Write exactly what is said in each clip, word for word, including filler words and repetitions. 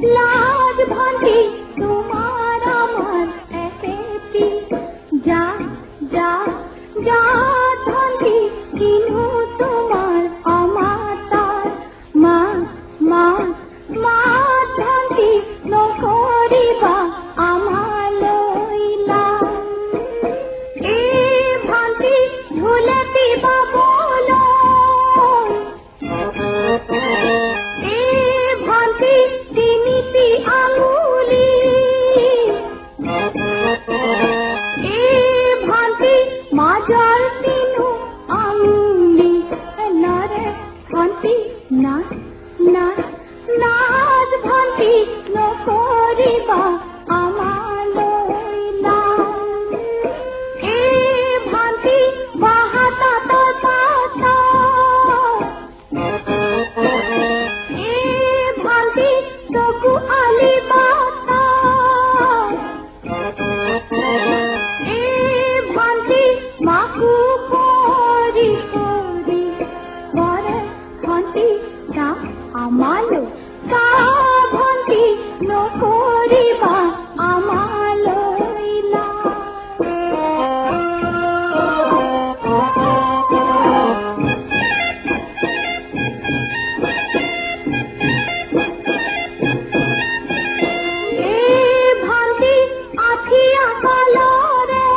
লাজ ভান্তি তোমার আমার এসেছি যা যা যা ভান্তি কিনু তোমার অমাতার মা মা মা ভান্তি নকরিবা আমার লইলা এ ভান্তি ভুলে দিবা বলো এ ভান্তি তিনিটি আঙুলি এ ভান্তি মাজার তিনু আঙুলি নারে ভান্তি না না নাচ ভান্তি নকরিবা আমার লইলা এ ভান্তি বাহাতা তোর পাতা এ ভান্তি চকু আলি বাতা এ ভান্তি মাকু করি করি করে ভান্তি তা আমালো তা ভান্তি নকরিবা আমার লইলা এ ভান্তি আখিয়া কালো রে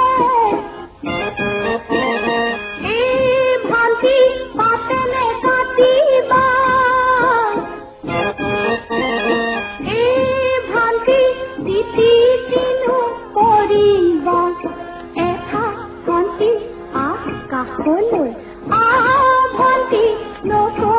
এ ভান্তি পাতেনে কাটিবা এ ভান্তি তিতি তিনু কৰিবা এঠা ভান্তি আকাশলৈ আ ভান্তি নক